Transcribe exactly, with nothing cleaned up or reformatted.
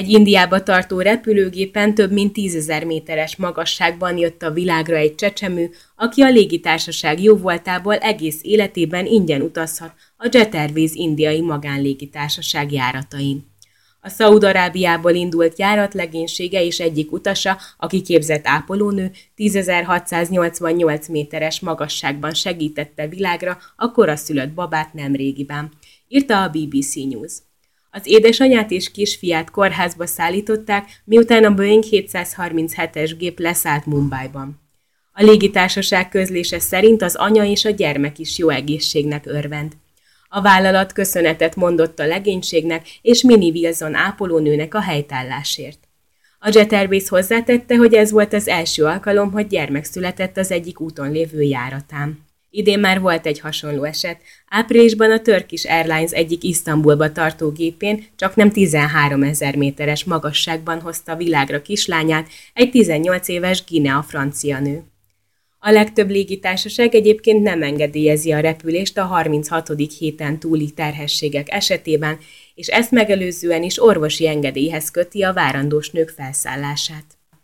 Egy Indiába tartó repülőgépen több mint tízezer méteres magasságban jött a világra egy csecsemő, aki a légitársaság jóvoltából egész életében ingyen utazhat a Jet Airways indiai magánlégitársaság járatain. A Szaúd-Arábiából indult járat legénysége és egyik utasa, a kiképzett ápolónő tízezer-hatszáznyolcvannyolc méteres magasságban segítette világra a koraszülött babát nemrégiben, írta a bé bé cé News. Az édesanyját és kisfiát kórházba szállították, miután a Boeing hétszázharminchetes gép leszállt Mumbaiban. A légitársaság közlése szerint az anya és a gyermek is jó egészségnek örvend. A vállalat köszönetet mondott a legénységnek és Minnie Wilson ápolónőnek a helytállásért. A Jet Airways hozzátette, hogy ez volt az első alkalom, hogy gyermek született az egyik úton lévő járatán. Idén már volt egy hasonló eset. Áprilisban a Turkish Airlines egyik Isztambulba tartó gépén csaknem tizenháromezer méteres magasságban hozta világra kislányát egy tizennyolc éves Guinea francia nő. A legtöbb légitársaság egyébként nem engedélyezi a repülést a harminchatodik héten túli terhességek esetében, és ezt megelőzően is orvosi engedélyhez köti a várandós nők felszállását.